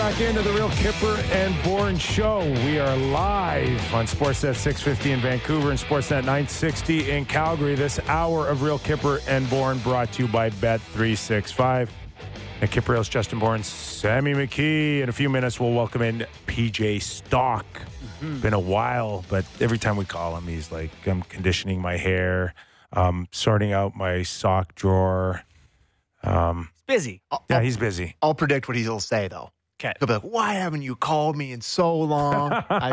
back into the Real Kipper and Bourne Show. We are live on Sportsnet 650 in Vancouver and Sportsnet 960 in Calgary. This hour of Real Kipper and Bourne brought to you by Bet365. And Kipper Hills, Justin Bourne, Sammy McKee. In a few minutes, we'll welcome in PJ Stock. Been a while, but every time we call him, he's like, I'm conditioning my hair, sorting out my sock drawer. Busy. Yeah, he's busy. I'll predict what he'll say, though. Okay. He'll be like, why haven't you called me in so long?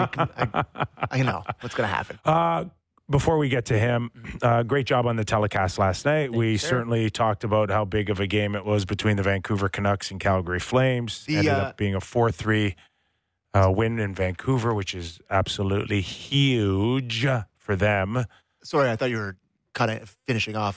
I know what's going to happen. Before we get to him, great job on the telecast last night. We certainly talked about how big of a game it was between the Vancouver Canucks and Calgary Flames. Ended up being a 4-3 win in Vancouver, which is absolutely huge for them. Sorry, I thought you were finishing off.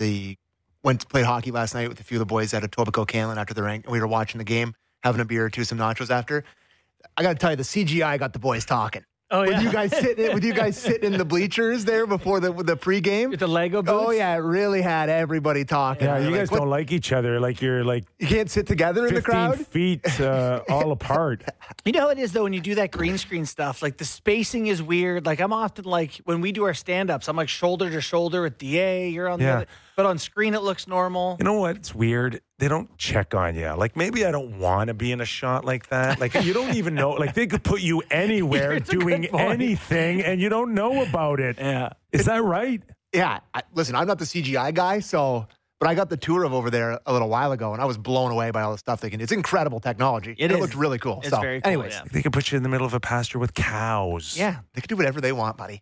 Went to play hockey last night with a few of the boys at Etobicoke Canlan after the rank. We were watching the game, having a beer or two, some nachos after. I got to tell you, the CGI got the boys talking. Oh, yeah. With you guys sitting in the bleachers there before the pregame? With the Lego boots? Oh, yeah, it really had everybody talking. Yeah, you guys don't like each other. Like you're like you can't sit together in the 15 crowd? feet all apart. You know how it is, though, when you do that green screen stuff? Like, the spacing is weird. Like, I'm often like, when we do our stand-ups, I'm like shoulder to shoulder with DA. You're on the other. But on screen, it looks normal. You know what? It's weird. They don't check on you. Like, maybe I don't want to be in a shot like that. Like, you don't even know. Like, they could put you anywhere doing anything, and you don't know about it. Yeah. Is that right? Yeah. Listen, I'm not the CGI guy, but I got the tour of over there a little while ago, and I was blown away by all the stuff they can do. It's incredible technology. It is. It looks really cool. It's very cool, anyways, yeah. They could put you in the middle of a pasture with cows. Yeah. they can do whatever they want, buddy.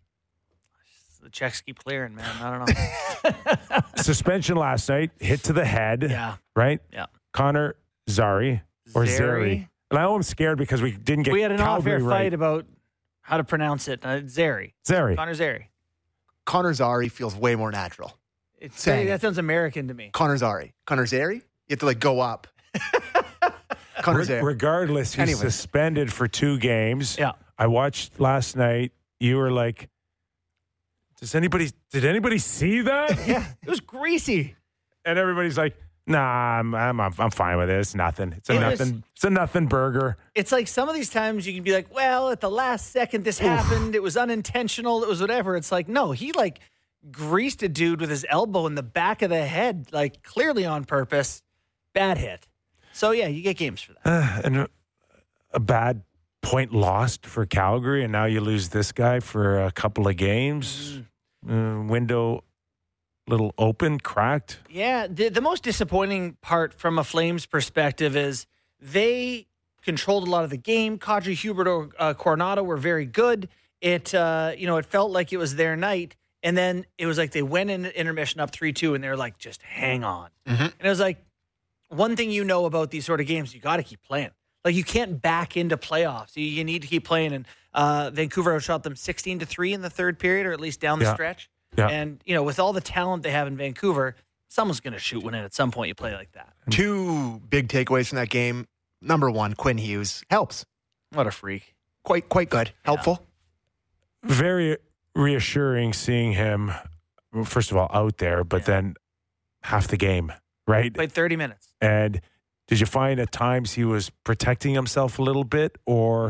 The checks keep clearing, man. I don't know. Suspension last night, hit to the head. Yeah. Right? Yeah. Connor Zary. Or Zary. Zary. And I know I'm scared because we didn't get We had an Calgary off-air right. fight about how to pronounce it. Zary. Zary. Connor Zary. Connor Zary feels way more natural. That sounds American to me. Connor Zary. Connor Zary? You have to, go up. Connor Zary. Regardless, he's suspended for 2 games. Yeah. I watched last night. You were like, did anybody see that? Yeah. It was greasy. And everybody's like, nah, I'm fine with it. It's nothing. It's a nothing burger. It's like some of these times you can be like, well, at the last second this happened. It was unintentional. It was whatever. It's like, no, he greased a dude with his elbow in the back of the head, clearly on purpose. Bad hit. So, yeah, you get games for that. And a bad point lost for Calgary, and now you lose this guy for a couple of games. Window little open, cracked. Yeah, the most disappointing part from a Flames perspective is they controlled a lot of the game. Kadri, Hubert, or Coronado were very good. It felt like it was their night, and then it was like they went in intermission up 3-2, and they were like, just hang on. Mm-hmm. And it was like, one thing you know about these sort of games, you got to keep playing. Like, you can't back into playoffs. You need to keep playing. And Vancouver outshot them 16-3 in the third period, or at least down the stretch. Yeah. And, with all the talent they have in Vancouver, someone's going to shoot one in at some point you play like that. 2 big takeaways from that game. Number 1, Quinn Hughes helps. What a freak. Quite good. Helpful. Very reassuring seeing him, first of all, out there, but then half the game, right? Played 30 minutes. And did you find at times he was protecting himself a little bit, or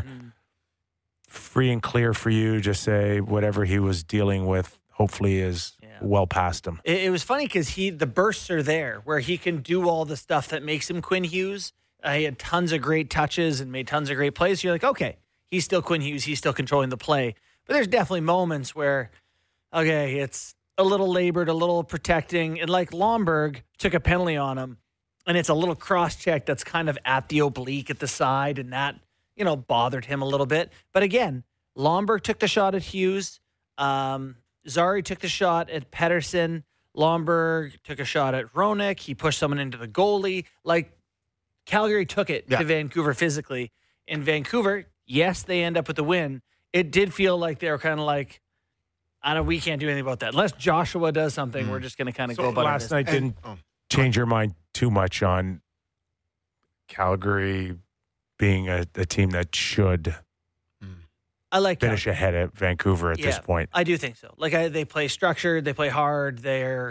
free and clear for you, just say whatever he was dealing with hopefully is well past him? It was funny because the bursts are there where he can do all the stuff that makes him Quinn Hughes. He had tons of great touches and made tons of great plays. So you're like, okay, he's still Quinn Hughes. He's still controlling the play. But there's definitely moments where, okay, it's a little labored, a little protecting. And like Lomberg took a penalty on him, and it's a little cross-check that's kind of at the oblique at the side, and that, bothered him a little bit. But again, Lomberg took the shot at Hughes. Zary took the shot at Pettersson. Lomberg took a shot at Roenick. He pushed someone into the goalie. Calgary took it to Vancouver physically. In Vancouver, yes, they end up with the win. It did feel like they were kind of like, we can't do anything about that. Unless Joshua does something, we're just going to kind of go about it. Last night didn't change your mind too much on Calgary being a team that should finish ahead of Vancouver at this point. I do think so. They play structured, they play hard, the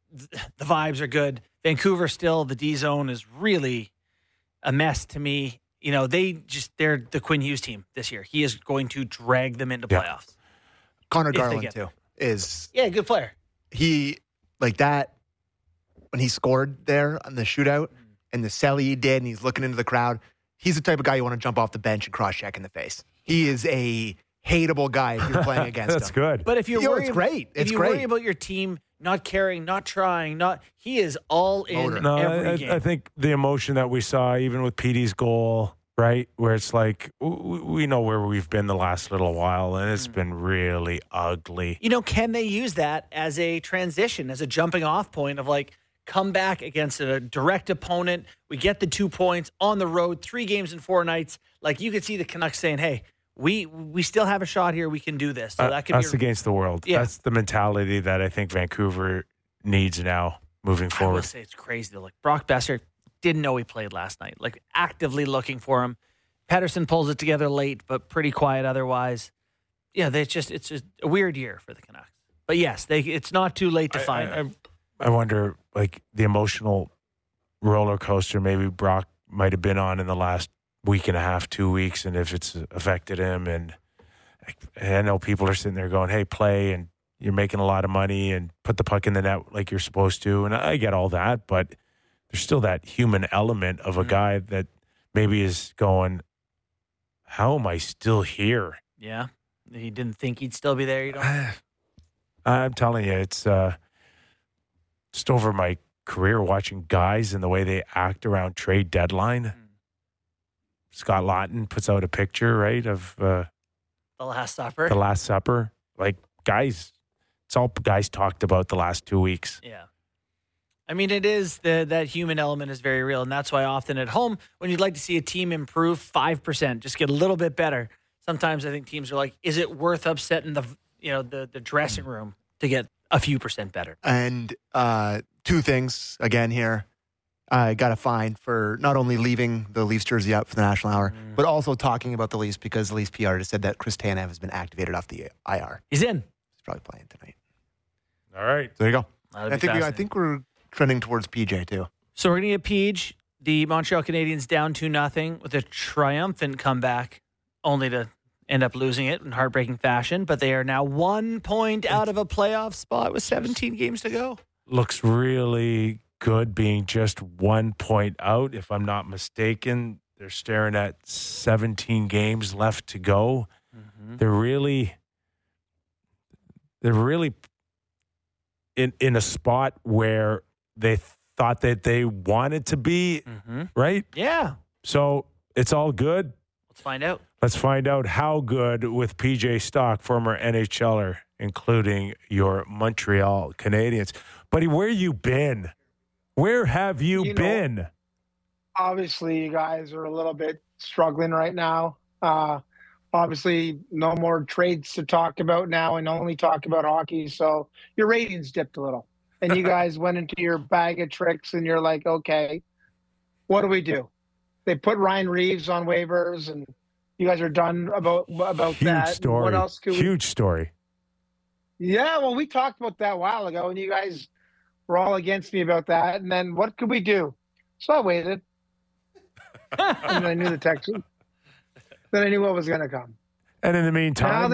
vibes are good. Vancouver still, the D zone is really a mess to me. they're the Quinn Hughes team this year. He is going to drag them into playoffs. Connor Garland, too, is... Yeah, good player. He, like that, when he scored there on the shootout and the celly he did and he's looking into the crowd, he's the type of guy you want to jump off the bench and cross-check in the face. He is a hateable guy if you're playing against him. That's good. But if you're worried, it's great. If you worry about your team not caring, not trying, he is all in every game. I think the emotion that we saw, even with Petey's goal, right, where it's like, we know where we've been the last little while, and it's been really ugly. Can they use that as a transition, as a jumping off point of like, come back against a direct opponent. We get the 2 points on the road, 3 games in 4 nights. Like, you could see the Canucks saying, hey, we still have a shot here. We can do this. So that could us against the world. Yeah. That's the mentality that I think Vancouver needs now moving forward. I will say it's crazy though. Like, Brock Besser didn't know he played last night. Like, actively looking for him. Pedersen pulls it together late, but pretty quiet otherwise. Yeah, it's just a weird year for the Canucks. But yes, it's not too late to find them. I wonder, like, the emotional roller coaster maybe Brock might have been on in the last week and a half, 2 weeks, and if it's affected him. And I know people are sitting there going, hey, play, and you're making a lot of money, and put the puck in the net like you're supposed to. And I get all that, but there's still that human element of a guy that maybe is going, how am I still here? Yeah. He didn't think he'd still be there, you know? I'm telling you, it's just over my career watching guys and the way they act around trade deadline. Scott Laughton puts out a picture, right, of The Last Supper. The Last Supper. Like, guys, it's all guys talked about the last 2 weeks. Yeah. I mean, it is that human element is very real, and that's why often at home, when you'd like to see a team improve 5%, just get a little bit better, sometimes I think teams are like, is it worth upsetting the dressing room to get a few percent better? And 2 things again here. I got a fine for not only leaving the Leafs jersey out for the National Hour, but also talking about the Leafs because the Leafs PR just said that Chris Tanev has been activated off the IR. He's in. He's probably playing tonight. All right. So there you go. I think we're trending towards PJ too. So we're going to get Peach, the Montreal Canadiens down 2-0 with a triumphant comeback, only to end up losing it in heartbreaking fashion. But they are now 1 point out of a playoff spot with 17 games to go. Looks really good being just 1 point out. If I'm not mistaken, they're staring at 17 games left to go. Mm-hmm. They're really in a spot where they thought that they wanted to be, right? Yeah. So it's all good. Let's find out. Let's find out how good with PJ Stock, former NHLer, including your Montreal Canadiens. Buddy, where you been? Where have you been? Obviously, you guys are a little bit struggling right now. Obviously, no more trades to talk about now and only talk about hockey. So your ratings dipped a little. And you guys went into your bag of tricks and you're like, okay, what do we do? They put Ryan Reeves on waivers and you guys are done about Huge that. Story. What else could Huge story. Yeah, well, we talked about that a while ago and you guys were all against me about that. And then what could we do? So I waited. And I knew the Texans. Then I knew what was going to come. And in the meantime,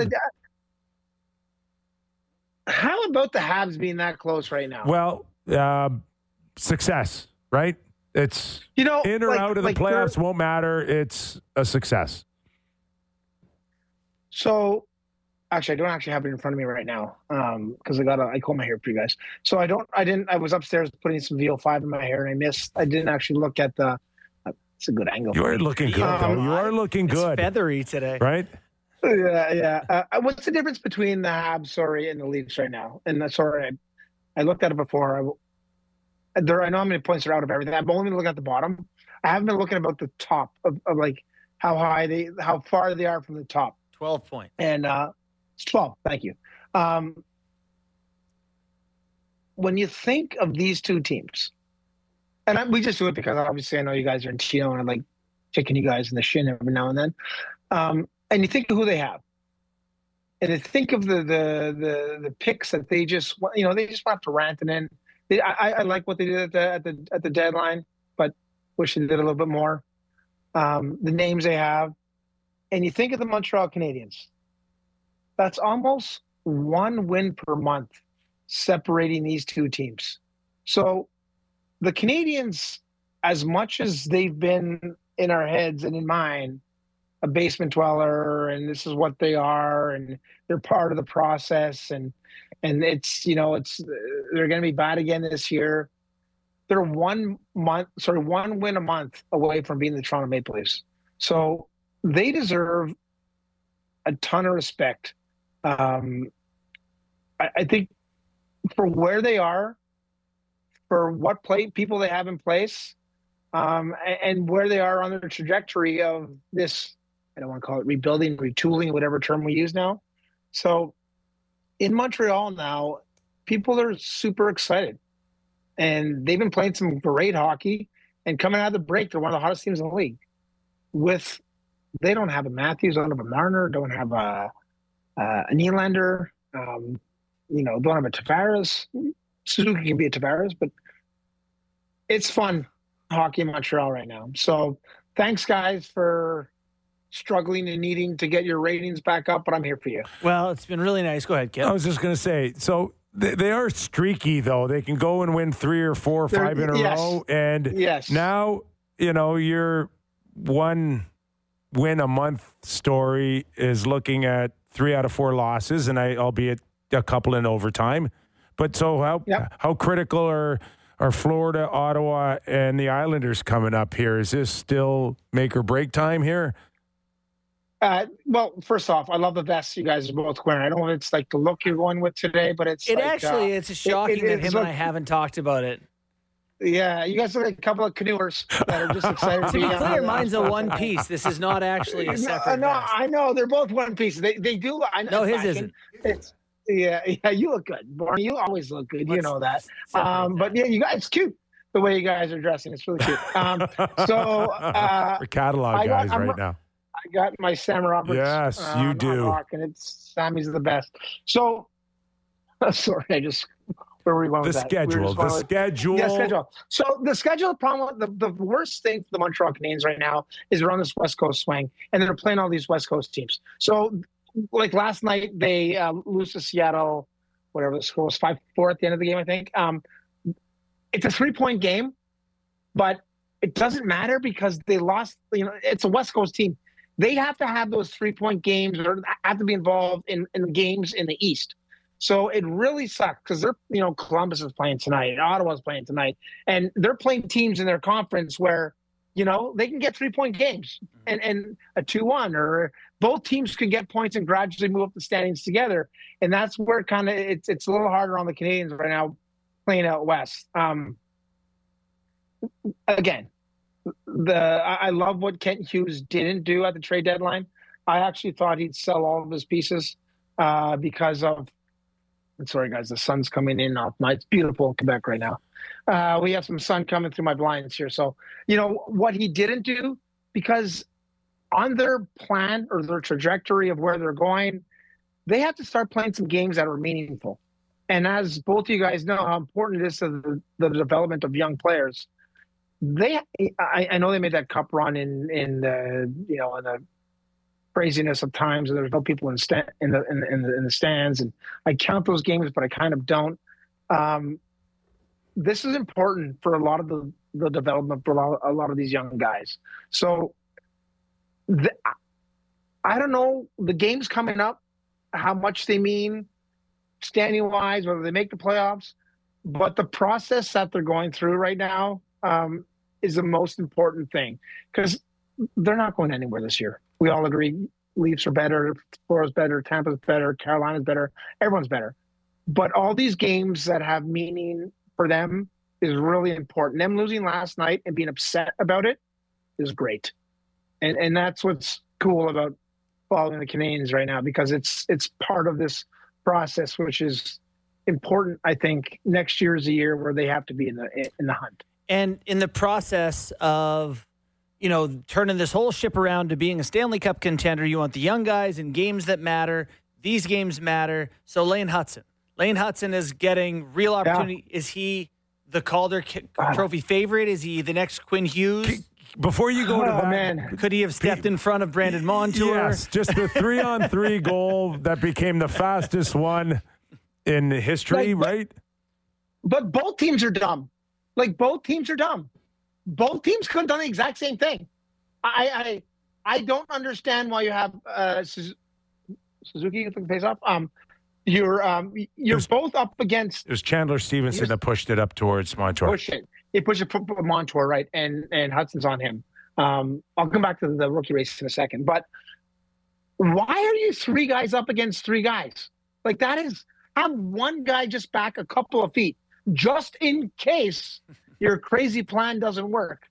how about the Habs being that close right now? Well, success, right? It's in or out of the playoffs won't matter. It's a success. So, actually, I don't actually have it in front of me right now because I comb my hair for you guys. So I was upstairs putting some VO5 in my hair and I didn't actually look at the. It's a good angle. You are looking good, though. You are looking good. It's feathery today. Right? Yeah. What's the difference between the Habs, and the Leafs right now? And I looked at it before. I know how many points are out of everything. I've only been looking at the bottom. I haven't been looking about the top of like how far they are from the top. 12 points. And it's 12. Thank you. When you think of these two teams, and we just do it because obviously I know you guys are in Chino and I like kicking you guys in the shin every now and then. And you think of who they have, and you think of the picks that they just went for Rantanen. I like what they did at the deadline, but wish they did a little bit more. the names they have, and you think of the Montreal Canadiens, that's almost one win per month separating these two teams. So the Canadiens, as much as they've been in our heads and in mine, a basement dweller, and this is what they are, and they're part of the process, and it's they're going to be bad again this year. They're 1 win a month away from being the Toronto Maple Leafs. So they deserve a ton of respect. I think for where they are, for what people they have in place, and where they are on their trajectory of this, I don't want to call it rebuilding, retooling, whatever term we use now. So in Montreal now, people are super excited. And they've been playing some great hockey. And coming out of the break, they're one of the hottest teams in the league. They don't have a Matthews, don't have a Marner, don't have a Nylander, don't have a Tavares. Suzuki can be a Tavares, but it's fun hockey in Montreal right now. So thanks, guys, for struggling and needing to get your ratings back up, but I'm here for you. Well, it's been really nice. Go ahead, Kip. I was just going to say, so they are streaky, though. They can go and win 3 or 4 or 5 in a row. And now, your 1 win a month story is looking at 3 out of 4 losses, and albeit a couple in overtime. But so how critical are Florida, Ottawa, and the Islanders coming up here? Is this still make or break time here? Well, first off, I love the vest you guys are both wearing. I don't know if it's like the look you're going with today, but it's it's shocking that him and I haven't talked about it. Yeah, you guys look like a couple of canoers that are just excited to be clear, mine's a one piece. This is not actually a separate vest. I know. They're both one piece. They do. I know. No, his isn't. Yeah, you look good, Barney. You always look good. You know that. But yeah, you guys, it's cute the way you guys are dressing. It's really cute. We're catalog guys right now. I got my Sam Roberts. Yes, you do. And Sammy's the best. So, sorry, where were we going with that? Schedule. The schedule. Yeah, schedule. So the schedule problem, the worst thing for the Montreal Canadiens right now is they're on this West Coast swing, and they're playing all these West Coast teams. So, like last night, they lose to Seattle, whatever the score was, 5-4 at the end of the game, I think. It's a 3-point game, but it doesn't matter because they lost. It's a West Coast team. They have to have those 3-point games or have to be involved in the games in the East. So it really sucks because they're, Columbus is playing tonight, Ottawa's playing tonight, and they're playing teams in their conference where, they can get 3-point games and a 2-1, or both teams can get points and gradually move up the standings together. And that's where kind of it's a little harder on the Canadiens right now playing out West. Again, I love what Kent Hughes didn't do at the trade deadline. I actually thought he'd sell all of his pieces because of. Sorry, guys, the sun's coming in off my. It's beautiful in Quebec right now. We have some sun coming through my blinds here. So what he didn't do, because on their plan or their trajectory of where they're going, they have to start playing some games that are meaningful. And as both of you guys know, how important it is to the development of young players. I know they made that cup run in the craziness of times, and there's no people in the stands, and I count those games, but I kind of don't. This is important for a lot of the development for a lot of these young guys. So I don't know the games coming up, how much they mean standing wise, whether they make the playoffs, but the process that they're going through right now is the most important thing, because they're not going anywhere this year. We all agree Leafs are better, Florida's better, Tampa's better, Carolina's better, everyone's better. But all these games that have meaning for them is really important. Them losing last night and being upset about it is great. And that's what's cool about following the Canadiens right now, because it's part of this process, which is important. I think next year is a year where they have to be in the hunt. And in the process of, turning this whole ship around to being a Stanley Cup contender, you want the young guys in games that matter. These games matter. So Lane Hutson is getting real opportunity. Yeah. Is he the Calder Trophy favorite? Is he the next Quinn Hughes? before you go to that, man. Could he have stepped in front of Brandon Montour? Yes, just the 3-on-3 goal that became the fastest one in history, right? But both teams are dumb. Like, both teams are dumb. Both teams could have done the exact same thing. I don't understand why you have Suzuki face off. You're both up against. It was Chandler Stevenson that pushed it up towards Montour. He pushed it Montour, right, and Hudson's on him. I'll come back to the rookie race in a second. But why are you 3 guys up against 3 guys? Like, that is, have one guy just back a couple of feet, just in case your crazy plan doesn't work.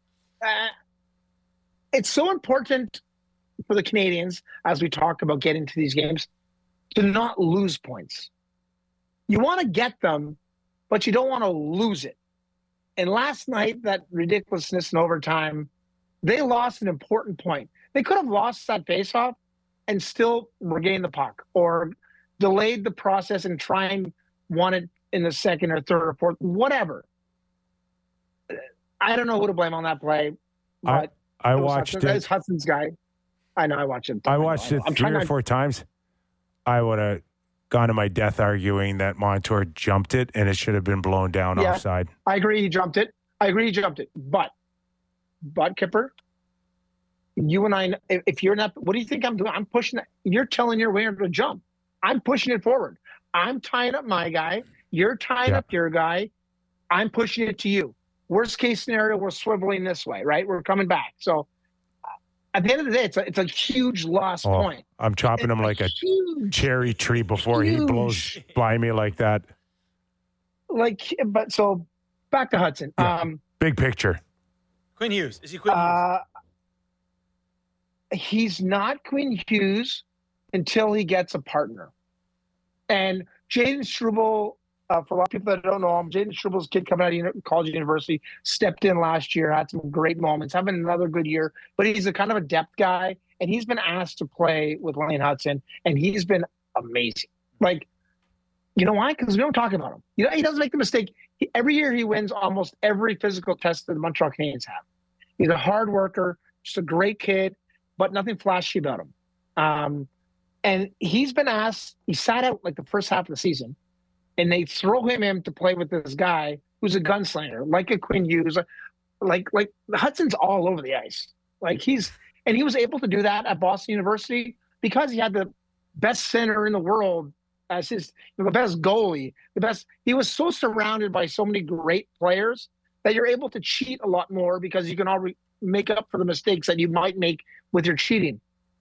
It's so important for the Canadians, as we talk about getting to these games, to not lose points. You want to get them, but you don't want to lose it. And last night, that ridiculousness in overtime, they lost an important point. They could have lost that faceoff and still regained the puck, or delayed the process and try and won it in the second or third or fourth, whatever. I don't know who to blame on that play, but I watched it. It's Hudson's guy. I know, I watched it. I watched it 3 or 4 times. I would have gone to my death arguing that Montour jumped it and it should have been blown down offside. I agree he jumped it. But Kipper, you and I, if you're not, what do you think I'm doing? I'm pushing it. You're telling your winger to jump. I'm pushing it forward. I'm tying up my guy. You're tying up your guy. I'm pushing it to you. Worst case scenario, we're swiveling this way, right? We're coming back. So at the end of the day, it's a huge lost point. I'm chopping him like a cherry tree before he blows by me like that. But so back to Hudson. Yeah. Big picture. Quinn Hughes. Is he Quinn Hughes? He's not Quinn Hughes until he gets a partner. And Jaden Struble, for a lot of people that don't know him, Jaden Struble's kid coming out of college university, stepped in last year, had some great moments, having another good year. But he's a kind of a depth guy, and he's been asked to play with Lane Hudson, and he's been amazing. Like, you know why? Because we don't talk about him. You know, he doesn't make the mistake. Every year he wins almost every physical test that the Montreal Canadiens have. He's a hard worker, just a great kid, but nothing flashy about him. And he's been asked, he sat out like the first half of the season, and they throw him in to play with this guy who's a gunslinger, like a Quinn Hughes. Like Hudson's all over the ice. He was able to do that at Boston University because he had the best center in the world as his, the best goalie, he was so surrounded by so many great players that you're able to cheat a lot more because you can already make up for the mistakes that you might make with your cheating.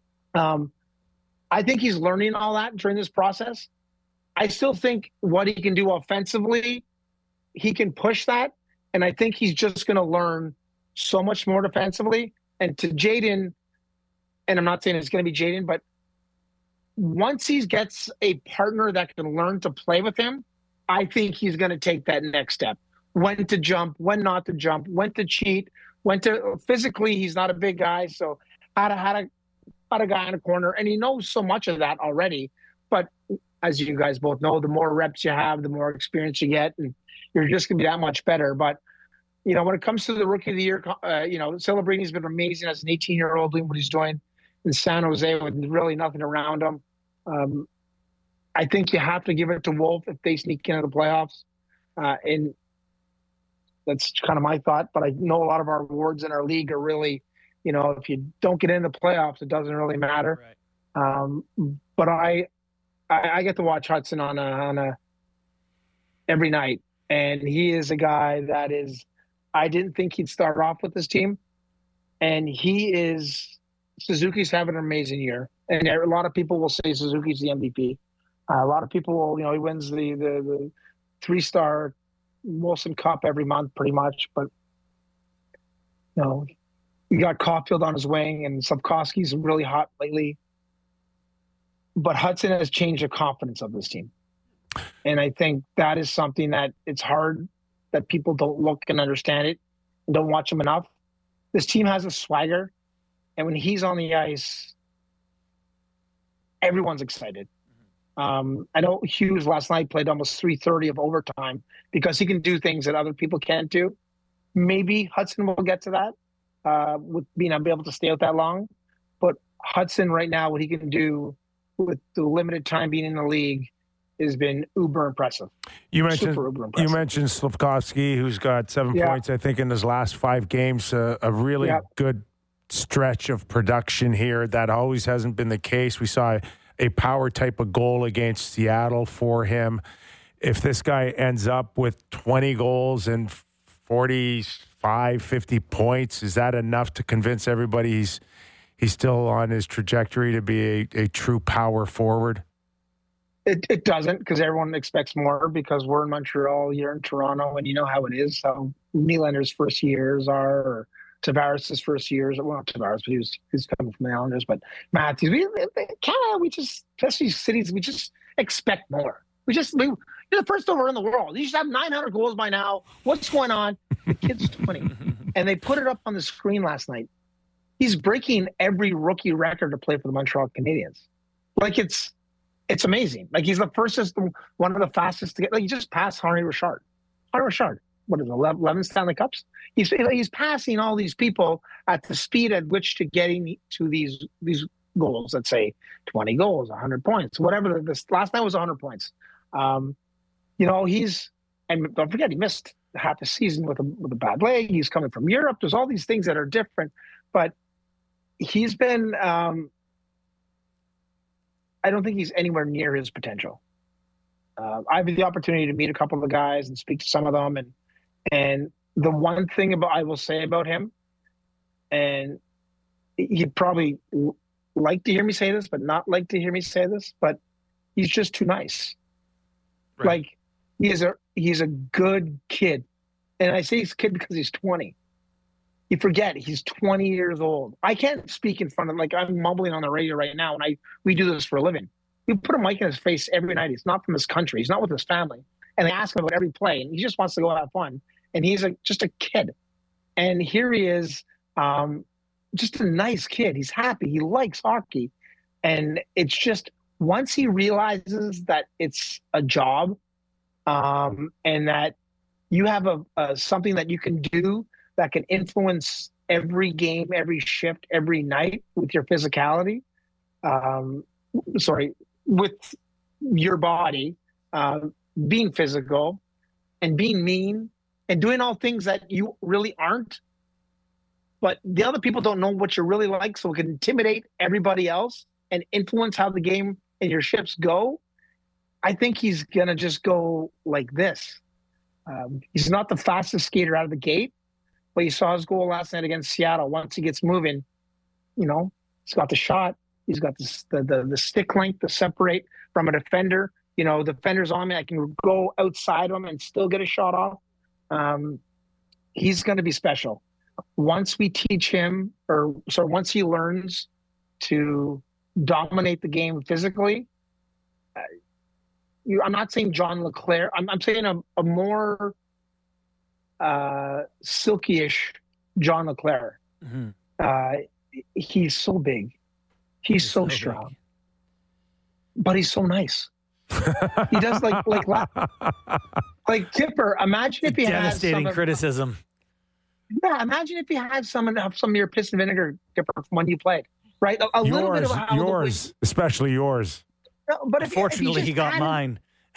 I think he's learning all that during this process. I still think what he can do offensively, he can push that. And I think he's just going to learn so much more defensively. And to Jaden, and I'm not saying it's going to be Jaden, but once he gets a partner that can learn to play with him, I think he's going to take that next step. When to jump, when not to jump, when to cheat, physically, he's not a big guy. So how to guy in a corner, and he knows so much of that already. But as you guys both know, the more reps you have, the more experience you get, and you're just going to be that much better. But, you know, when it comes to the Rookie of the Year, Celebrini been amazing as an 18-year-old doing what he's doing in San Jose with really nothing around him. I think you have to give it to Wolf if they sneak into the playoffs. And that's kind of my thought. But I know a lot of our awards in our league are really, you know, if you don't get in the playoffs, it doesn't really matter. Right. But I get to watch Hudson on a every night, and he is a guy that is. I didn't think he'd start off with this team, and he is. Suzuki's having an amazing year, and a lot of people will say Suzuki's the MVP. A lot of people will, you know, he wins the 3-star Molson Cup every month, pretty much. But you know, you got Caulfield on his wing, and Slafkovsky's really hot lately. But Hudson has changed the confidence of this team. And I think that is something that it's hard that people don't look and understand it and don't watch him enough. This team has a swagger. And when he's on the ice, everyone's excited. I know Hughes last night played almost 330 of overtime because he can do things that other people can't do. Maybe Hudson will get to that. with being able to stay out that long. But Hudson right now, what he can do with the limited time being in the league has been uber impressive. You mentioned Slafkovsky, who's got 7 points, I think, in his last 5 games. A really good stretch of production here. That always hasn't been the case. We saw a power type of goal against Seattle for him. If this guy ends up with 20 goals and 45, 50 points, is that enough to convince everybody he's still on his trajectory to be a true power forward? It doesn't, because everyone expects more, because we're in Montreal, you're in Toronto, and you know how it is. How Nylander's first years are, or Tavares' first years. Well, not Tavares, but he's coming from the Islanders. But Matthews, especially cities, we just expect more. You're the first over in the world. You should have 900 goals by now. What's going on? The kid's 20. And they put it up on the screen last night. He's breaking every rookie record to play for the Montreal Canadiens. Like, it's amazing. Like, he's the fastest, one of the fastest to get. Like, he just passed Henri Richard. Henri Richard, what is it, 11 Stanley Cups? He's passing all these people at the speed at which to getting to these goals. Let's say 20 goals, 100 points, whatever. This last night was 100 points. And don't forget, he missed half the season with a bad leg. He's coming from Europe. There's all these things that are different, but he's been. I don't think he's anywhere near his potential. I've had the opportunity to meet a couple of the guys and speak to some of them, and the one thing I will say about him, and he'd probably like to hear me say this, but not like to hear me say this, but he's just too nice. Right. Like, he's a good kid, and I say he's a kid because he's 20. You forget he's 20 years old. I can't speak in front of, like, I'm mumbling on the radio right now, and we do this for a living. We put a mic in his face every night. He's not from his country. He's not with his family. And they ask him about every play, and he just wants to go have fun. And he's just a kid. And here he is, just a nice kid. He's happy. He likes hockey. And it's just, once he realizes that it's a job, and that you have something that you can do that can influence every game, every shift, every night with your physicality, with your body, being physical and being mean and doing all things that you really aren't. But the other people don't know what you're really like, so it can intimidate everybody else and influence how the game and your shifts go. I think he's going to just go like this. He's not the fastest skater out of the gate, but you saw his goal last night against Seattle. Once he gets moving, he's got the shot. He's got the stick length to separate from a defender. The defender's on me. I can go outside him and still get a shot off. He's going to be special. Once we teach him, once he learns to dominate the game physically, I'm not saying John LeClair. I'm saying a more silky-ish John LeClair. Mm-hmm. He's so big. He's so strong. Big. But he's so nice. He does like Kipper. Imagine if he had devastating criticism. Yeah, imagine if you had some of your piss and vinegar, Kipper, from when you played. Right, a little bit of how yours, especially yours. No, but unfortunately, he got mine.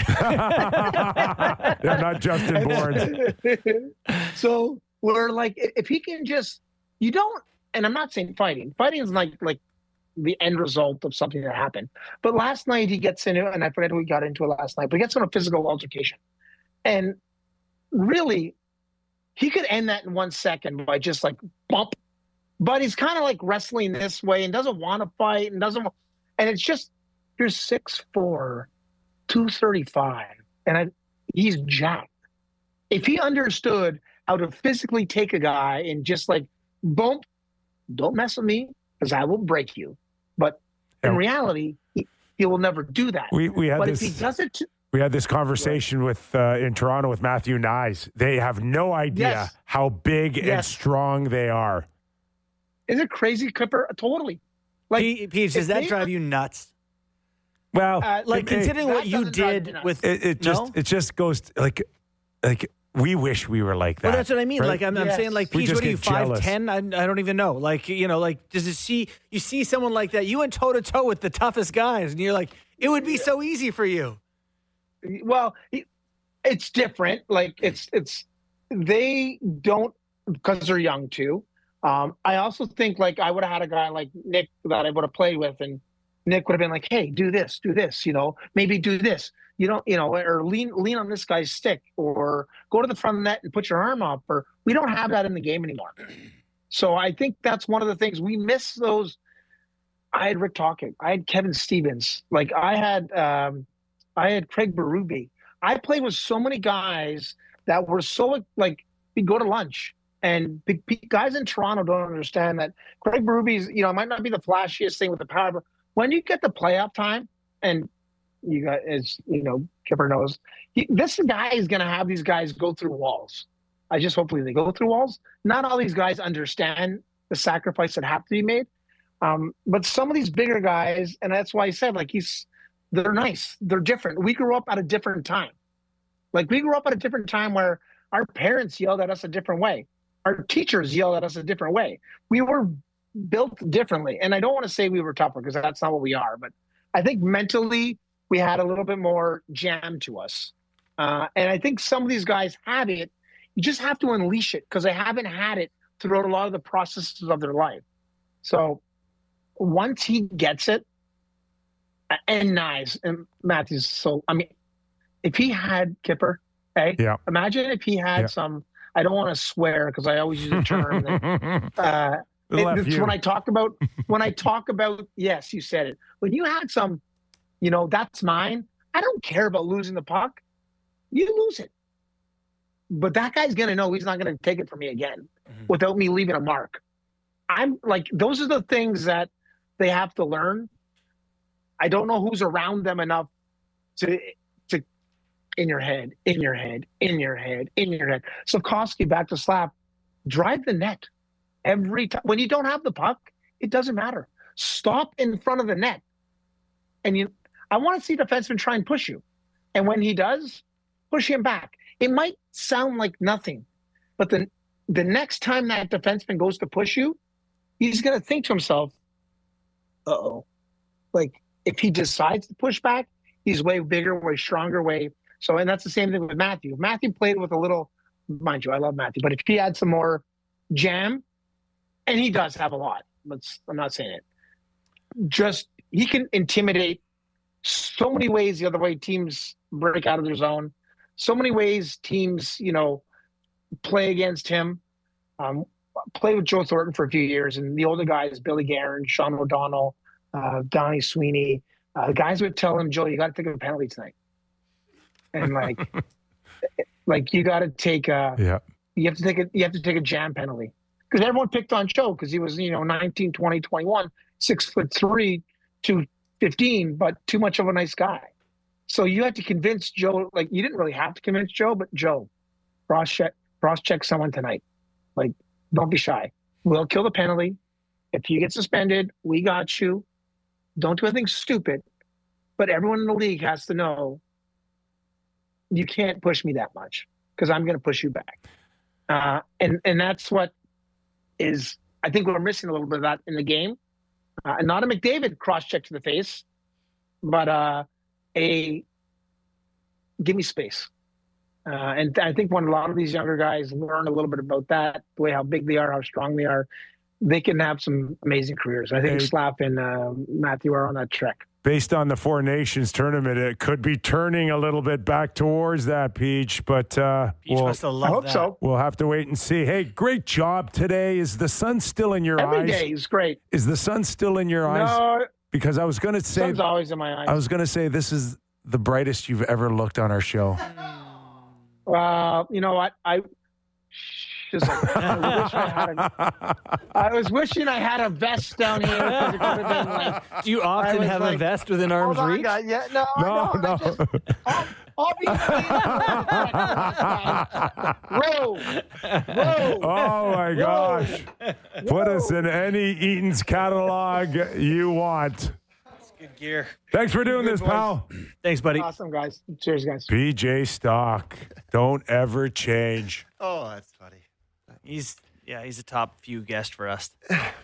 Yeah, not Justin Bourne. So we're like, if he can just, and I'm not saying fighting. Fighting is like the end result of something that happened. But last night he gets into, and I forget who he got into it last night, but he gets in a physical altercation. And really, he could end that in 1 second by just like bump. But he's kind of like wrestling this way and doesn't want to fight and it's just, you're 6'4", 235, and he's jacked. If he understood how to physically take a guy and just like, boom, don't mess with me because I will break you. But in reality, he will never do that. If he does it we had this conversation with in Toronto with Matthew Nyes. They have no idea how big and strong they are. Is it crazy, Clipper? Totally. Like, Peach, does that drive you nuts? Well, considering what you did with it just goes like we wish we were like that. Well, that's what I mean. right? Like I'm saying, like We Peach, just what are you, get jealous. 5'10"? I don't even know. Like does it see you see someone like that? You went toe to toe with the toughest guys, and you're like, it would be so easy for you. Well, it's different. Like they don't, because they're young too. I also think like I would have had a guy like Nick that I would have played with, and Nick would have been like, "Hey, do this, maybe do this, or lean on this guy's stick, or go to the front of the net and put your arm up." Or we don't have that in the game anymore. So I think that's one of the things we miss. Those. I had Rick Tocchet. I had Kevin Stevens. Like I had Craig Berube. I played with so many guys that were so like we go to lunch. And guys in Toronto don't understand that Craig Berube's, might not be the flashiest thing with the power, but when you get the playoff time, and you got, as Kipper knows, this guy is going to have these guys go through walls. Hopefully they go through walls. Not all these guys understand the sacrifice that have to be made, but some of these bigger guys, and that's why I said they're nice, they're different. We grew up at a different time. Like we grew up at a different time where our parents yelled at us a different way. Our teachers yelled at us a different way. We were built differently. And I don't want to say we were tougher because that's not what we are. But I think mentally we had a little bit more jam to us. And I think some of these guys have it. You just have to unleash it because they haven't had it throughout a lot of the processes of their life. So once he gets it, and Knies and Matthews. If he had Kipper, imagine if he had some. I don't want to swear because I always use a term. It's when I talk about, yes, you said it. When you had some, that's mine. I don't care about losing the puck. You lose it. But that guy's going to know he's not going to take it from me again without me leaving a mark. I'm like, those are the things that they have to learn. I don't know who's around them enough to in your head. Slavkovsky, back to Slav, drive the net every time. When you don't have the puck, it doesn't matter. Stop in front of the net. And I want to see defenseman try and push you. And when he does, push him back. It might sound like nothing, but the next time that defenseman goes to push you, he's going to think to himself, uh-oh. Like, if he decides to push back, he's way bigger, way stronger, So, and that's the same thing with Matthew. If Matthew played with a little, mind you, I love Matthew, but if he had some more jam, and he does have a lot, I'm not saying it, just he can intimidate so many ways the other way teams break out of their zone, so many ways teams, play against him. Played with Joe Thornton for a few years, and the older guys, Billy Guerin, Sean O'Donnell, Donnie Sweeney, guys would tell him, Joe, you got to take a penalty tonight. And like you got to take you have to take a jam penalty because everyone picked on Joe because he was 19, 20, 21, 6'3", 215, but too much of a nice guy. So you had to convince Joe. Like you didn't really have to convince Joe, but Joe, cross check someone tonight. Like don't be shy. We'll kill the penalty. If you get suspended, we got you. Don't do anything stupid. But everyone in the league has to know. You can't push me that much because I'm going to push you back. And that's what is, I think we're missing a little bit of that in the game. And not a McDavid cross-check to the face, but a give me space. And I think when a lot of these younger guys learn a little bit about that, the way how big they are, how strong they are, they can have some amazing careers. I think Slav and Matthew are on that trek. Based on the Four Nations tournament, it could be turning a little bit back towards that, Peach. But Peach must have loved I hope that. so. We'll have to wait and see. Hey, great job today. Is the sun still in your eyes? Every day is great. Is the sun still in your eyes? No, Because I was going to say, sun's always in my eyes. I was going to say this is the brightest you've ever looked on our show. You know what? I was wishing I had a vest down here because it could have been like. Do you often have a vest within arm's Hold on, reach? guys. Yeah, no. Obviously. Whoa. Oh, my gosh. Put us in any Eaton's catalog you want. Good gear. Thanks for doing this, boys. pal. Thanks, buddy. Awesome, guys. Cheers, guys. BJ Stock. Don't ever change. Oh, that's funny. He's a top few guest for us.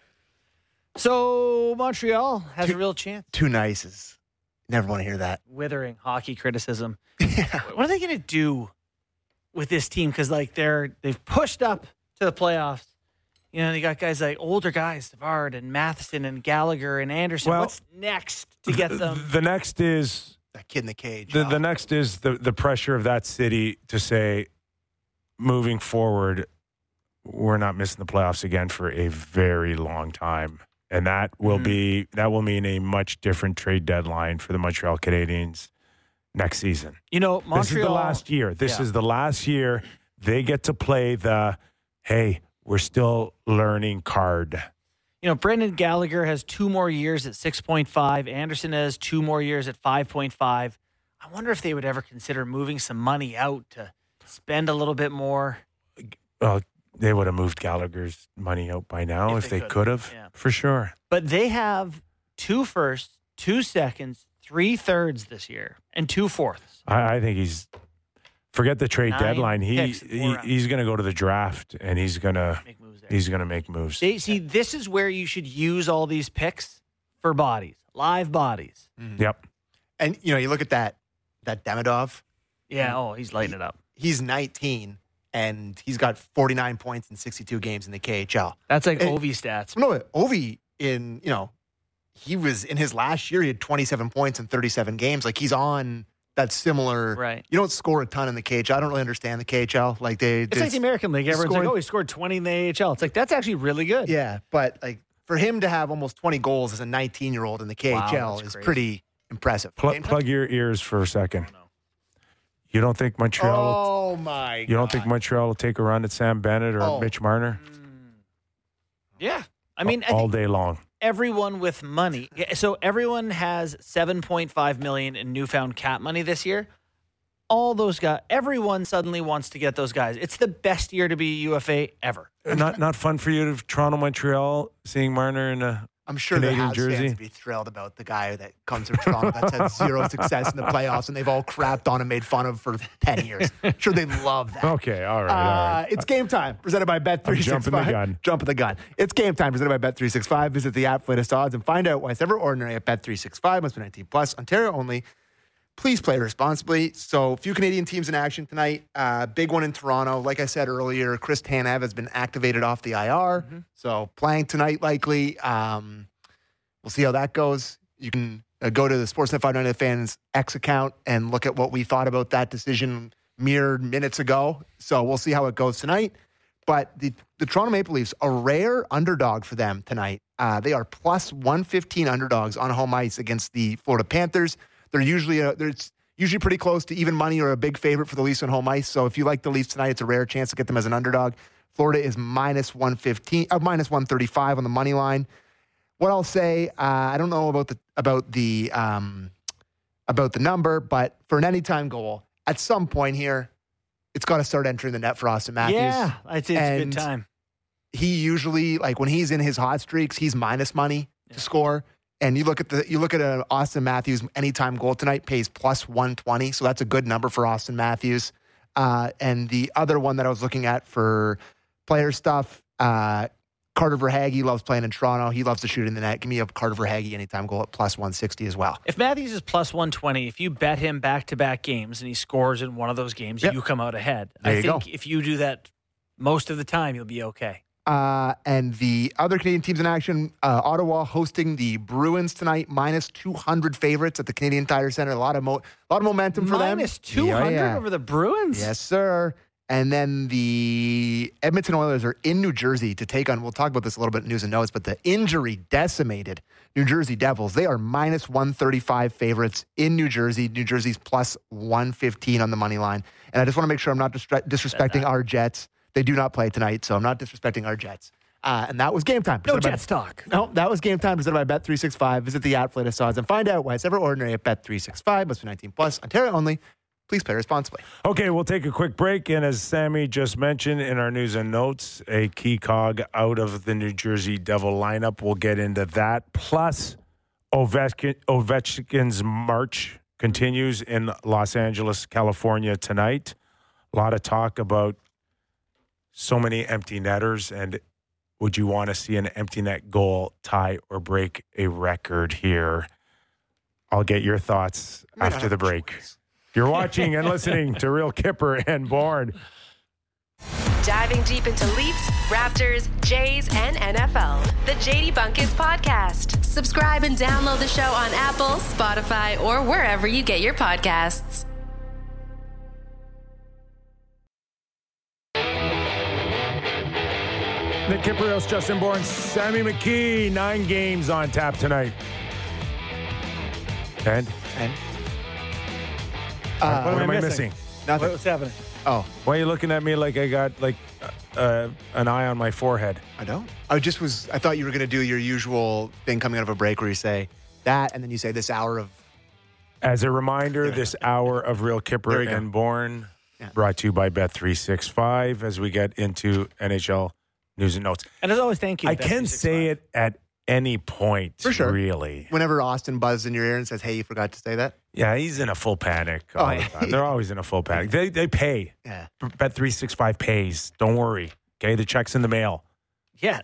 So Montreal has a real chance. Too nice is never want to hear that. Withering hockey criticism. What are they going to do with this team? Because they've pushed up to the playoffs. You know, they got guys like older guys, Savard and Matheson and Gallagher and Anderson. Well, what's next to get them? The next is That kid in the cage. the next is the pressure of that city to say, moving forward, we're not missing the playoffs again for a very long time. And that will mean a much different trade deadline for the Montreal Canadiens next season. You know, Montreal. This is the last year. This is the last year they get to play the, hey, we're still learning card. You know, Brendan Gallagher has 2 more years at 6.5. Anderson has 2 more years at 5.5. I wonder if they would ever consider moving some money out to spend a little bit more. They would have moved Gallagher's money out by now if they could have, for sure. But they have 2 firsts, 2 seconds, 3 thirds this year, and 2 fourths. I think forget the trade 9 deadline. picks in 4 rounds. He's going to go to the draft and he's going to make moves. See, this is where you should use all these picks for bodies, live bodies. Mm-hmm. Yep. And, you know, you look at that Demidov. Yeah, he's lighting it up. He's 19, and he's got 49 points in 62 games in the KHL. That's like Ovi stats. No, Ovi, he was in his last year, he had 27 points in 37 games. Like, he's on that similar. Right. You don't score a ton in the KHL. I don't really understand the KHL. Like, It's like the American League. Everyone's like, he scored 20 in the AHL. It's like, that's actually really good. Yeah, but like for him to have almost 20 goals as a 19-year-old in the KHL is pretty impressive. Plug your ears for a second. You don't think Montreal? You don't think Montreal will take a run at Sam Bennett or Mitch Marner? Yeah. I mean, all day long. Everyone with money. So everyone has $7.5 million in newfound cap money this year. All those guys, everyone suddenly wants to get those guys. It's the best year to be UFA ever. Not fun for you to Toronto, Montreal, seeing Marner in a I'm sure Canadian the Habs jersey. fans would be thrilled about the guy that comes from Toronto that's had 0 success in the playoffs, and they've all crapped on and made fun of for 10 years. Sure, they love that. Okay, all right. It's game time, presented by Bet365. Jumping the gun. It's game time, presented by Bet365. Visit the app for latest odds and find out why it's ever ordinary at Bet365. Must be 19 plus. Ontario only. Please play responsibly. So, a few Canadian teams in action tonight. Big one in Toronto. Like I said earlier, Chris Tanev has been activated off the IR. So, playing tonight likely. We'll see how that goes. You can go to the Sportsnet 590 Fans X account and look at what we thought about that decision mere minutes ago. So, we'll see how it goes tonight. But the Toronto Maple Leafs, a rare underdog for them tonight. They are plus 115 underdogs on home ice against the Florida Panthers. They're usually pretty close to even money or a big favorite for the Leafs on home ice. So if you like the Leafs tonight, it's a rare chance to get them as an underdog. Florida is minus 135 on the money line. What I'll say, I don't know about the number, but for an anytime goal, at some point here, it's got to start entering the net for Austin Matthews. Yeah, I'd say it's a good time. He usually, like when he's in his hot streaks, he's minus money to score. And you look at an Austin Matthews anytime goal tonight pays plus 120, so that's a good number for Austin Matthews. And the other one that I was looking at for player stuff, Carter Verhaeghe loves playing in Toronto. He loves to shoot in the net. Give me a Carter Verhaeghe anytime goal at plus 160 as well. If Matthews is plus 120, if you bet him back-to-back games and he scores in one of those games, you come out ahead. I think if you do that most of the time, you'll be okay. And the other Canadian teams in action, Ottawa hosting the Bruins tonight, minus 200 favorites at the Canadian Tire Center. A lot of momentum for them. Minus 200 over the Bruins? Yes, sir. And then the Edmonton Oilers are in New Jersey to take on, we'll talk about this a little bit in news and notes, but the injury-decimated New Jersey Devils, they are minus 135 favorites in New Jersey. New Jersey's plus 115 on the money line. And I just want to make sure I'm not disrespecting our Jets. They do not play tonight, so I'm not disrespecting our Jets. And that was game time. No Jets talk. No, that was game time presented by Bet365. Visit the app for latest odds and find out why it's ever ordinary at Bet365. Must be 19 plus. Ontario only. Please play responsibly. Okay, we'll take a quick break. And as Sammy just mentioned in our news and notes, a key cog out of the New Jersey Devil lineup. We'll get into that. Plus, Ovechkin's march continues in Los Angeles, California tonight. A lot of talk about so many empty netters, and would you want to see an empty net goal tie or break a record here? I'll get your thoughts after the break. You're watching and listening to Real Kipper and Bourne. Diving deep into Leafs, Raptors, Jays, and NFL. The JD Bunkis Podcast. Subscribe and download the show on Apple, Spotify, or wherever you get your podcasts. Nick Kypreos, Justin Bourne, Sammy McKee. 9 games on tap tonight. And? What am I missing? Nothing. What's happening? Oh, Why are you looking at me like I got an eye on my forehead? I don't. I thought you were going to do your usual thing coming out of a break where you say that and then you say this hour of. As a reminder, this hour of Real Kipper There we go. and Bourne brought to you by Bet365 as we get into NHL news and notes. And as always, thank you. I can say it at any point, For sure. really. Whenever Austin buzzes in your ear and says, hey, you forgot to say that. Yeah, he's in a full panic all the time. They're always in a full panic. They pay. Yeah. Bet365 pays. Don't worry. Okay, the check's in the mail. Yeah.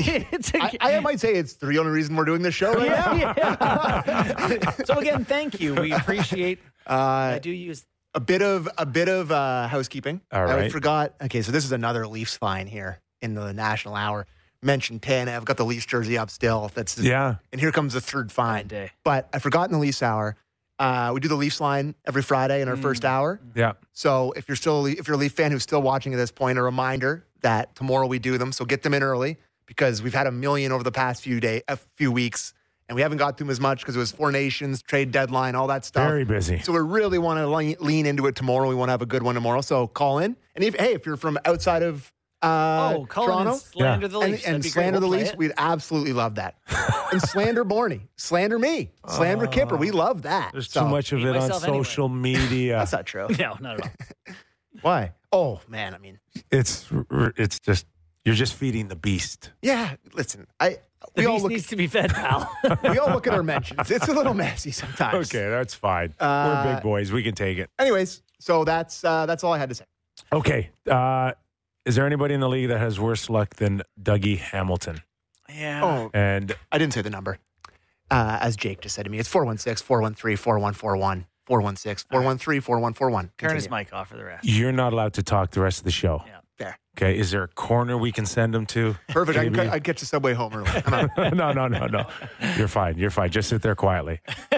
I might say it's the only reason we're doing this show right now. Yeah. So again, thank you. We appreciate. I do use A bit of housekeeping. All I right. forgot. Okay, so this is another Leafs fine here in the National Hour. Mentioned Tanev. I've got the Leafs jersey up still. Yeah. And here comes the third fine. day. But I forgot in the Leafs hour. We do the Leafs line every Friday in our first hour. Yeah. So if you're a Leaf fan who's still watching at this point, a reminder that tomorrow we do them. So get them in early because we've had a million over the past few weeks, and we haven't got to them as much because it was Four Nations, trade deadline, all that stuff. Very busy. So we really want to lean into it tomorrow. We want to have a good one tomorrow. So call in, and if you're from outside of call in Toronto, and slander the Leafs. and That'd be slander great. the We'll play Leafs, it. we'd absolutely love that. And slander Borny, slander me, slander Kipper. We love that. There's So- too much of hate it on myself anyway. social media. That's not true. No, not at all. Why? Oh man, I mean, It's just, you're just feeding the beast. yeah. Listen, The we all beast look. needs to be fed, pal. We all look at our mentions. It's a little messy sometimes. Okay, that's fine. We're big boys. We can take it. Anyways, so that's all I had to say. Okay. Is there anybody in the league that has worse luck than Dougie Hamilton? Yeah. Oh, And I didn't say the number. As Jake just said to me, it's 416-413-4141. 416-413-4141. Turn his mic off for the rest. you're not allowed to talk the rest of the show. Yeah. There. Okay. Is there a corner we can send him to? Perfect. Maybe? I'd get you Subway home early. I'm out. No. You're fine. Just sit there quietly.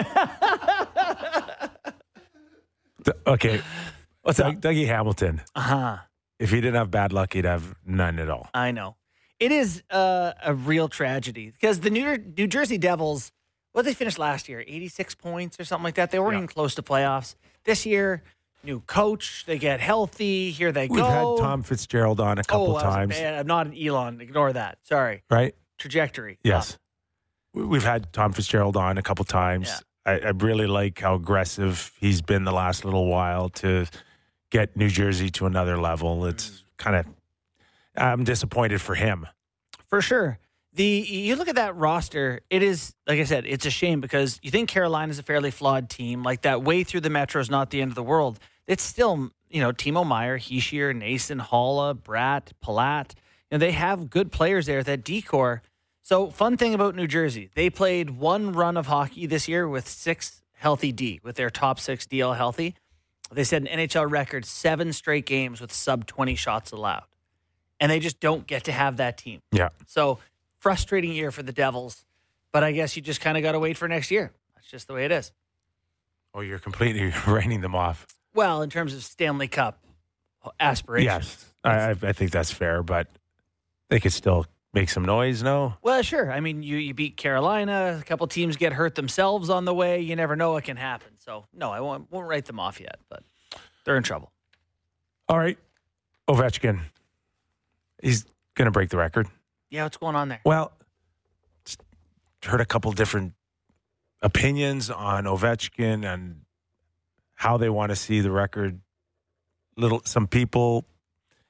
Okay. What's up? Dougie Hamilton. Uh-huh. If he didn't have bad luck, he'd have none at all. I know. It is a real tragedy because the New Jersey Devils, they finished last year? 86 points or something like that. They weren't even close to playoffs. This year, new coach, they get healthy. Here they We've go. had Tom Fitzgerald on a couple times, I'm not an Elon. Ignore that. Sorry. right? Trajectory. Yes. We've had Tom Fitzgerald on a couple times. Yeah. I really like how aggressive he's been the last little while to get New Jersey to another level. It's kind of, I'm disappointed for him. For sure. You look at that roster, it is, like I said, it's a shame because you think Carolina's a fairly flawed team. Like that way through the Metro is not the end of the world. It's still, Timo Meier, Hischier, Nason, Halla, Bratt, Palat. They have good players there, that decor. So fun thing about New Jersey, they played one run of hockey this year with 6 healthy D, with their top 6 DL healthy. They set an NHL record 7 straight games with sub 20 shots allowed. And they just don't get to have that team. Yeah. So frustrating year for the Devils, but I guess you just kind of got to wait for next year. That's just the way it is. Oh, you're completely writing them off. Well, in terms of Stanley Cup aspirations. Yes. I think that's fair, but they could still make some noise, no? Well, sure. I mean, you beat Carolina. A couple teams get hurt themselves on the way. You never know what can happen. So, no, I won't write them off yet, but they're in trouble. All right. Ovechkin. He's going to break the record. Yeah, what's going on there? Well, heard a couple different opinions on Ovechkin and how they want to see the record. Some people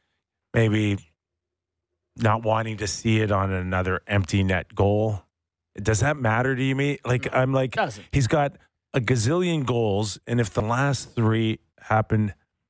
maybe not wanting to see it on another empty net goal Does that matter to you? I'm like, Doesn't. he's got a gazillion goals, and if the last 3 happen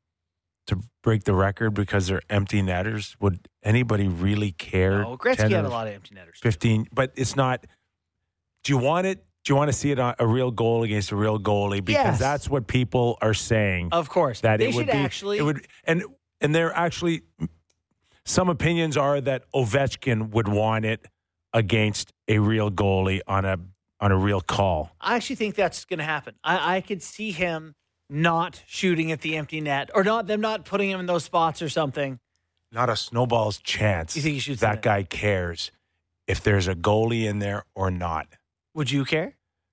to break the record because they're empty netters, would anybody really care? No, Gretzky had a lot of empty netters. 15, but it's not. Do you want it? Do you want to see it on a real goal against a real goalie? Because Yes. that's what people are saying. Of course. That They it would should be. actually. It would, and they're actually. Some opinions are that Ovechkin would want it against a real goalie on a real call. I actually think that's going to happen. I could see him not shooting at the empty net or not putting him in those spots or something. Not a snowball's chance. You think he shoots that in it? guy cares if there's a goalie in there or not? Would you care?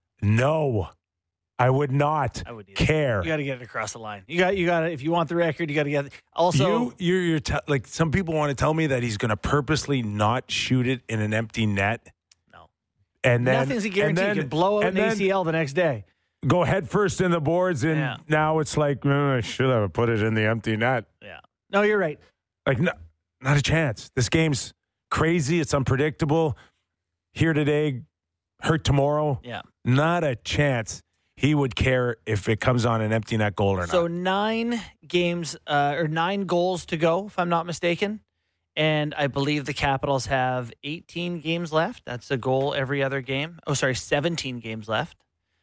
No, I would not I would either. care. You got to get it across the line. You got if you want the record, you got to get it. Also, you're like some people want to tell me that he's going to purposely not shoot it in an empty net. No. And then Nothing's a guarantee. and then- You can blow out an and then ACL the next day. Go head first in the boards, and Yeah. now it's like I should have put it in the empty net. Yeah. No, you're right. Like not a chance. This game's crazy. It's unpredictable. Here today, hurt tomorrow. Yeah. Not a chance he would care if it comes on an empty net goal or So not. 9 games or 9 goals to go, if I'm not mistaken. And I believe the Capitals have 18 games left. That's a goal every other game. 17 games left.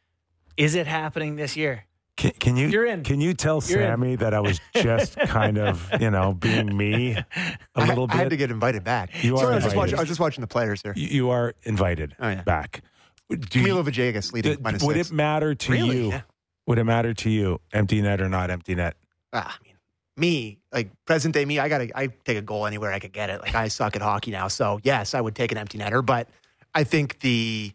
Is it happening this year? Can you? You're in. Can you tell You're in. Sammy that I was just kind of being me a little bit? I had to get invited back. You are Sorry, invited. I was just watching the players here. You are invited Oh, yeah. back. Do you- Milo Villegas leading minus would 6. it matter to Really? you? Yeah. Would it matter to you, empty net or not empty net? I mean, me, like present day me, I take a goal anywhere I could get it. Like I suck at hockey now, so yes, I would take an empty netter. But I think the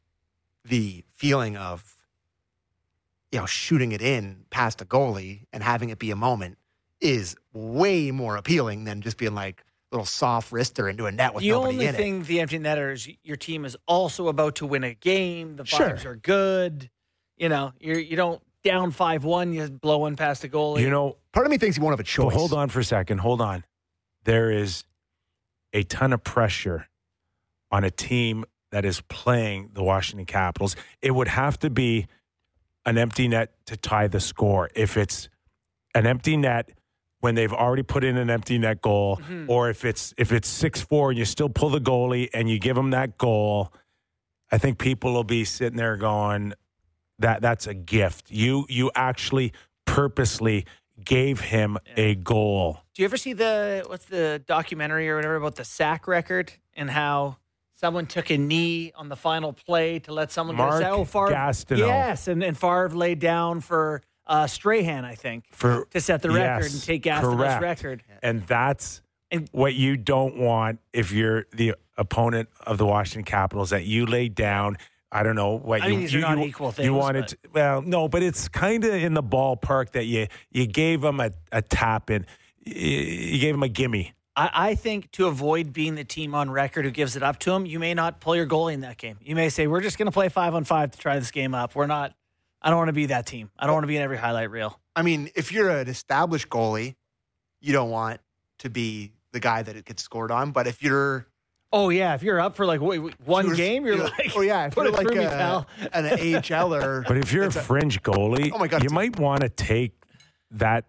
feeling of shooting it in past a goalie and having it be a moment is way more appealing than just being like a little soft wrister into a net with The nobody only in thing the empty netter is your team is also about to win a game. The Sure. vibes are good. You don't down 5-1, you blow one past the goalie. You know, Part of me thinks he won't have a choice. well, hold on for a second. Hold on. There is a ton of pressure on a team that is playing the Washington Capitals. It would have to be an empty net to tie the score. If it's an empty net when they've already put in an empty net goal, or if it's 6-4 and you still pull the goalie and you give them that goal, I think people will be sitting there going, that's a gift. You actually purposely gave him a goal. Do you ever see what's the documentary or whatever about the sack record and how someone took a knee on the final play to let someone Mark get a sack? Oh, Favre. Gastineau. Yes, and Favre laid down for Strahan, I think, to set the record Yes, and take Gastineau's correct. record. And that's And- what you don't want if you're the opponent of the Washington Capitals, that you lay down. I don't know what I mean, these are not equal things, You wanted but- to, well, no, but it's kind of in the ballpark that you gave them a tap in. You gave them a gimme. I think to avoid being the team on record who gives it up to him, you may not pull your goalie in that game. You may say, we're just going to play 5-on-5 to try this game up. We're not. I don't want to be that team. I don't want to be in every highlight reel. I mean, if you're an established goalie, you don't want to be the guy that it gets scored on. But if you're Oh, yeah. If you're up for like one game, you're like, oh yeah, if put you're it like through me, pal. an AHLer. But if you're a fringe goalie, Oh my God, you it's a- might want to take that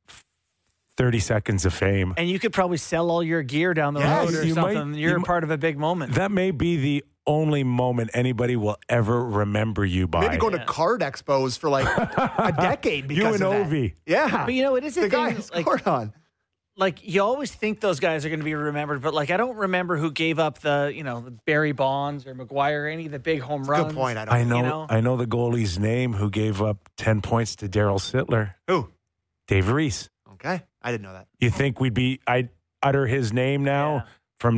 30 seconds of fame. And you could probably sell all your gear down the Yes, road or you might- something. you You're might- part of a big moment. That may be the only moment anybody will ever remember you by. maybe going to card expos for like a decade because You and of that. Ovi. Yeah, But it is a the guy thing. scored on. Like you always think those guys are going to be remembered, but like I don't remember who gave up the Barry Bonds or McGuire, any of the big home runs. Good point. I know, You know? I know the goalie's name who gave up 10 points to Daryl Sittler. Who? Dave Reese. Okay, I didn't know that. You think I'd utter his name now Yeah. from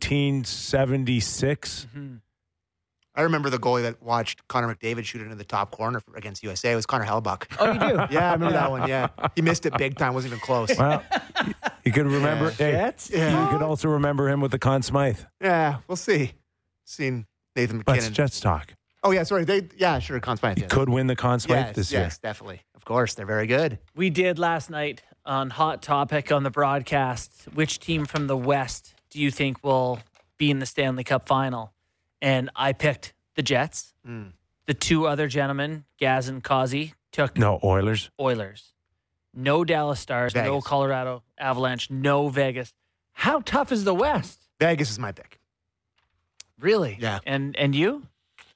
1976? I remember the goalie that watched Connor McDavid shoot into the top corner against USA. It was Connor Hellbuck. Oh, you do? Yeah, I remember that one. Yeah, he missed it big time. Wasn't even close. Well, you could remember. Hey, Jets? you could also remember him with the Conn Smythe. Yeah, we'll see. Seen Nathan Let's McKinnon. Jets talk. Oh yeah, sorry. Sure. Conn Smythe. Yes. Could win the Conn Smythe this year. Yes, definitely. Of course, they're very good. We did last night on Hot Topic on the broadcast. Which team from the West do you think will be in the Stanley Cup final? And I picked The Jets. The two other gentlemen, Gaz and Causey, took No, Oilers. Oilers. No Dallas Stars, no Vegas. Colorado Avalanche, no Vegas. How tough is the West? Vegas is my pick. Really? Yeah. And you?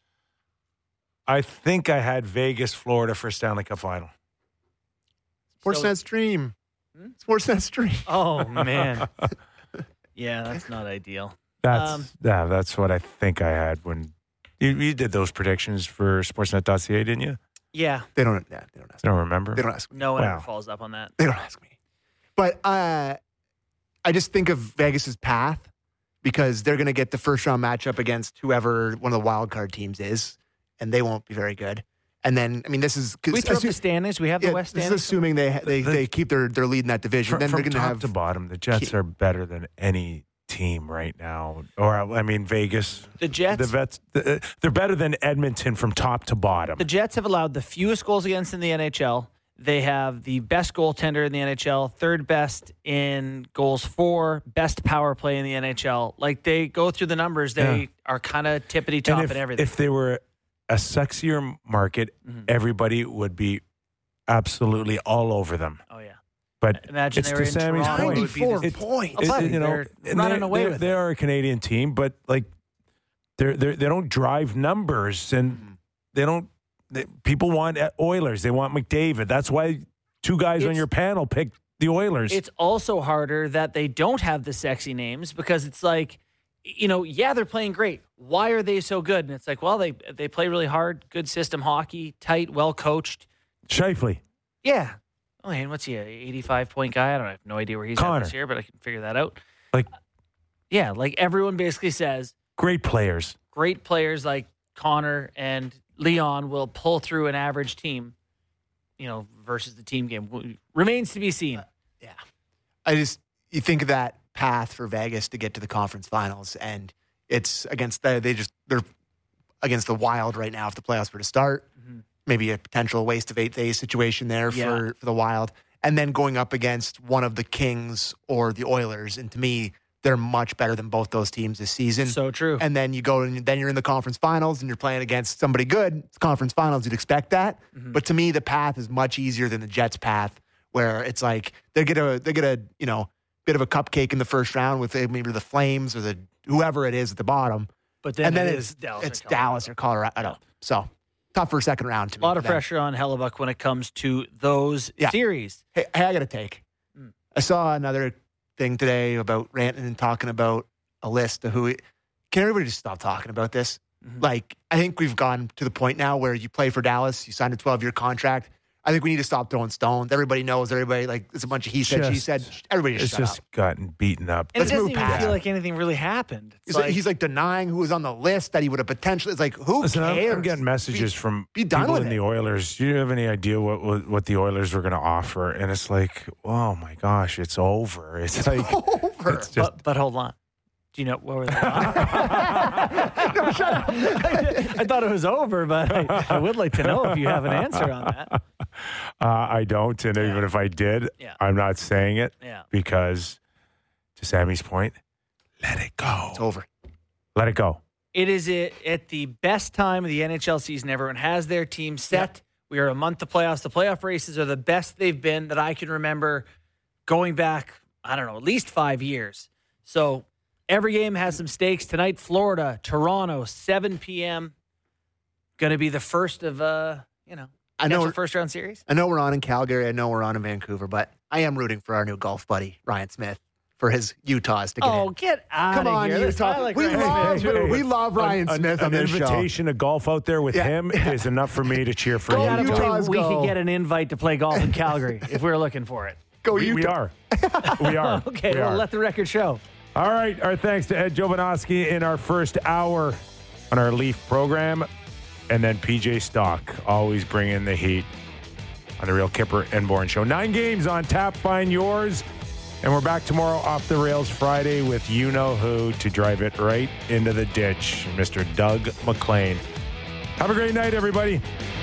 I think I had Vegas, Florida for Stanley Cup final. Sportsnet stream. Sportsnet stream. Oh, man. Yeah, that's not ideal. That's what I think I had when you did those predictions for Sportsnet.ca, didn't you? Yeah. They don't ask I me. don't remember. They don't ask me. No one Wow. ever follows up on that. They don't ask me. But I just think of Vegas's path because they're going to get the first round matchup against whoever one of the wild card teams is, and they won't be very good. And then, I mean, this is We throw up the standings. We have the West This is standings. assuming they keep their lead in that division. Then From they're going to top have to bottom, the Jets are better than any team right now. Or I mean, Vegas. The Jets. They're better than Edmonton from top to bottom. The Jets have allowed the fewest goals against in the NHL. They have the best goaltender in the NHL, third best in goals for, best power play in the NHL. Like, they go through the numbers. They are kind of tippity top And and everything. if they were a sexier market, everybody would be absolutely all over them. Oh, yeah. But Imagine it's they to were in Sammy's Toronto, point. it would be this- 94 points. Oh, buddy, they're and running away with they it. are a Canadian team, but like they don't drive numbers, and they don't. People want Oilers. They want McDavid. That's why two guys on your panel picked the Oilers. It's also harder that they don't have the sexy names because it's like, yeah, they're playing great. Why are they so good? And it's like, well, they play really hard, good system hockey, tight, well coached. Shifley. Yeah. Oh, and what's he, a 85-point guy? I have no idea where he's at Connor. this year, but I can figure that out. Like, Yeah, like everyone basically says great players. great players like Connor and Leon will pull through an average team, versus the team game. Remains to be seen. You think of that path for Vegas to get to the conference finals, and it's against they're against the Wild right now if the playoffs were to start. Maybe a potential waste of 8 days situation there for the Wild, and then going up against one of the Kings or the Oilers, and to me, they're much better than both those teams this season. So true. And then you go and then you're in the conference finals and you're playing against somebody good. It's conference finals, you'd expect that. But to me, the path is much easier than the Jets' path, where it's like they get a bit of a cupcake in the first round with maybe the Flames or the whoever it is at the bottom. But then, it's Dallas or Colorado. So tougher second round to me. A lot of pressure on Hellebuck when it comes to those series. Hey, I got a take. I saw another thing today about ranting and talking about a list of who. Can everybody just stop talking about this? Like, I think we've gone to the point now where you play for Dallas, you signed a 12-year contract. I think we need to stop throwing stones. Everybody knows. Everybody, like, it's a bunch of he said, she said. Everybody just It's shut just up. gotten beaten up. And Let's it doesn't move even past feel it. like anything really happened. He's like denying who was on the list that he would have potentially. It's like, who Listen, cares? I'm getting messages from be done people with in it. the Oilers. Do you have any idea what the Oilers were going to offer? And it's like, oh my gosh, it's over. It's like over. It's just But hold on. Do you know what were they on? No, shut up. I thought it was over, but I would like to know if you have an answer on that. I don't, and even if I did, I'm not saying it because, to Sammy's point, let it go. It's over. Let it go. It is at the best time of the NHL season. Everyone has their team set. We are a month to playoffs. The playoff races are the best they've been that I can remember going back, I don't know, at least 5 years. So every game has some stakes. Tonight, Florida, Toronto, 7 p.m. Going to be the first of, I know potential first round series. I know we're on in Calgary. I know we're on in Vancouver, but I am rooting for our new golf buddy, Ryan Smith, for his Utahs to get in. Get out Come of on, here. Listen, I Utah. like we Ryan love Smith, too. we love Ryan Smith on an this show. invitation to golf out there with him is enough for me to cheer for Go Gotta Utah. believe Utahs we go. could get an invite to play golf in Calgary if we were looking for it. Go We Utah. are. We are. Okay, We well, are. let the record show. All right. Our thanks to Ed Jovanovski in our first hour on our Leaf program. And then PJ Stock, always bringing the heat on the Real Kipper and Bourne Show. 9 games on tap. Find yours. And we're back tomorrow off the rails Friday with you-know-who to drive it right into the ditch, Mr. Doug McLean. Have a great night, everybody.